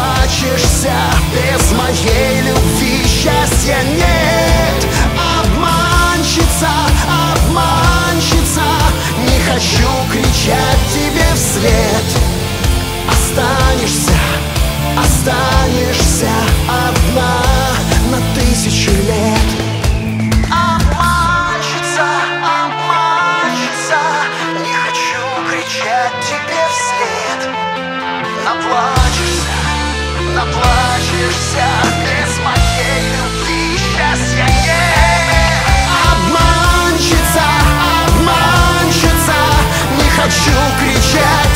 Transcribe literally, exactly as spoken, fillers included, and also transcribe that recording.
наплачешься. Без моей любви счастья нет. Обманщица, обманщица, не хочу кричать тебе вслед. Останешься, останешься одна на тысячу лет. Обманщица, обманщица, не хочу кричать тебе вслед. Наплачешься, наплачешься, без моей любви счастья нет. Обманщица, обманщица, не хочу кричать